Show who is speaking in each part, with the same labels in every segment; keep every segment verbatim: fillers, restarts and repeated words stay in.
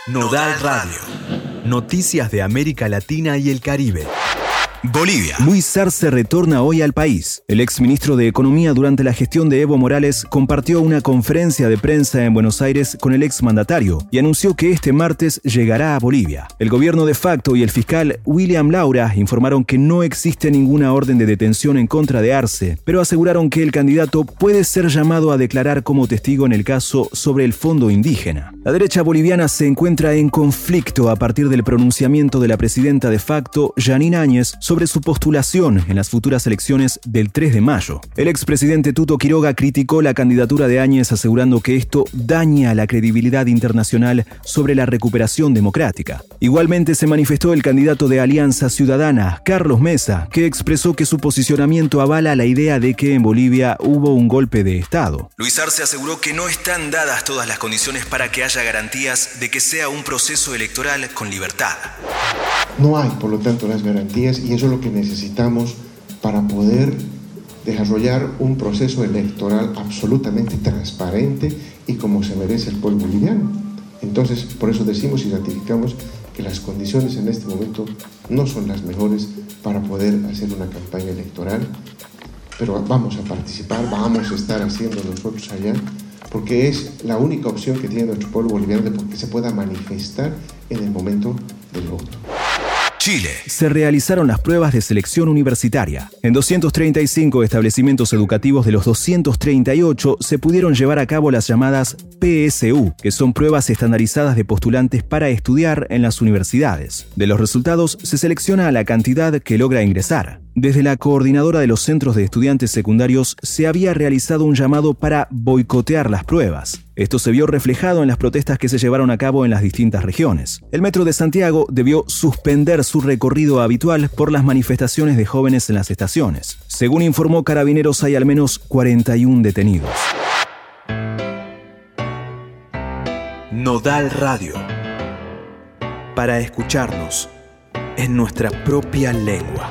Speaker 1: Nodal Radio. Noticias de América Latina y el Caribe. Bolivia.
Speaker 2: Luis Arce retorna hoy al país. El exministro de Economía durante la gestión de Evo Morales compartió una conferencia de prensa en Buenos Aires con el exmandatario y anunció que este martes llegará a Bolivia. El gobierno de facto y el fiscal William Laura informaron que no existe ninguna orden de detención en contra de Arce, pero aseguraron que el candidato puede ser llamado a declarar como testigo en el caso sobre el fondo indígena. La derecha boliviana se encuentra en conflicto a partir del pronunciamiento de la presidenta de facto, Jeanine Áñez, sobre su postulación en las futuras elecciones del tres de mayo. El expresidente Tuto Quiroga criticó la candidatura de Áñez asegurando que esto daña la credibilidad internacional sobre la recuperación democrática. Igualmente se manifestó el candidato de Alianza Ciudadana, Carlos Mesa, que expresó que su posicionamiento avala la idea de que en Bolivia hubo un golpe de Estado.
Speaker 1: Luis Arce aseguró que no están dadas todas las condiciones para que haya garantías de que sea un proceso electoral con libertad.
Speaker 3: No hay, por lo tanto, las garantías y eso es lo que necesitamos para poder desarrollar un proceso electoral absolutamente transparente y como se merece el pueblo boliviano. Entonces, por eso decimos y ratificamos que las condiciones en este momento no son las mejores para poder hacer una campaña electoral, pero vamos a participar, vamos a estar haciendo nosotros allá, porque es la única opción que tiene nuestro pueblo boliviano de que se pueda manifestar en el momento del voto.
Speaker 1: Chile.
Speaker 2: Se realizaron las pruebas de selección universitaria. En doscientos treinta y cinco establecimientos educativos de los doscientos treinta y ocho se pudieron llevar a cabo las llamadas P S U, que son pruebas estandarizadas de postulantes para estudiar en las universidades. De los resultados se selecciona a la cantidad que logra ingresar. Desde la coordinadora de los centros de estudiantes secundarios se había realizado un llamado para boicotear las pruebas. Esto se vio reflejado en las protestas que se llevaron a cabo en las distintas regiones. El Metro de Santiago debió suspender su recorrido habitual por las manifestaciones de jóvenes en las estaciones. Según informó Carabineros, hay al menos cuarenta y uno detenidos.
Speaker 1: Nodal Radio. Para escucharnos en nuestra propia lengua.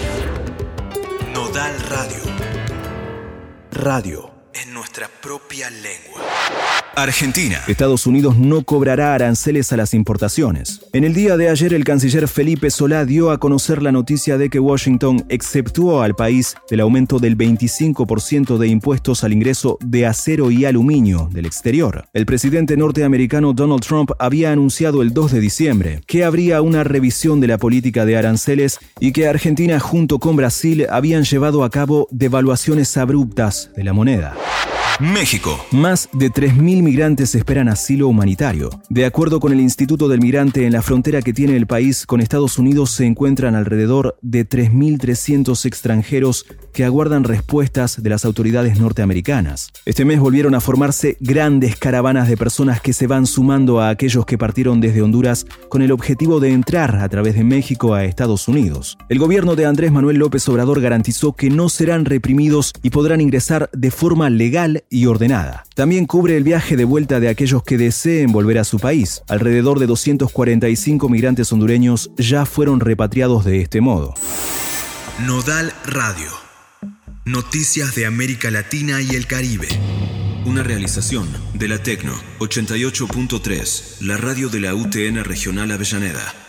Speaker 1: Nodal Radio. Radio en nuestra propia lengua. Argentina.
Speaker 2: Estados Unidos no cobrará aranceles a las importaciones. En el día de ayer, el canciller Felipe Solá dio a conocer la noticia de que Washington exceptuó al país del aumento del veinticinco por ciento de impuestos al ingreso de acero y aluminio del exterior. El presidente norteamericano Donald Trump había anunciado el dos de diciembre que habría una revisión de la política de aranceles y que Argentina junto con Brasil habían llevado a cabo devaluaciones abruptas de la moneda.
Speaker 1: México.
Speaker 2: Más de tres mil migrantes esperan asilo humanitario. De acuerdo con el Instituto del Migrante, en la frontera que tiene el país con Estados Unidos se encuentran alrededor de tres mil trescientos extranjeros que aguardan respuestas de las autoridades norteamericanas. Este mes volvieron a formarse grandes caravanas de personas que se van sumando a aquellos que partieron desde Honduras con el objetivo de entrar a través de México a Estados Unidos. El gobierno de Andrés Manuel López Obrador garantizó que no serán reprimidos y podrán ingresar de forma legal y ordenada. También cubre el viaje de vuelta de aquellos que deseen volver a su país. Alrededor de doscientos cuarenta y cinco migrantes hondureños ya fueron repatriados de este modo.
Speaker 1: Nodal Radio. Noticias de América Latina y el Caribe. Una realización de la Tecno ochenta y ocho punto tres, la radio de la U T N Regional Avellaneda.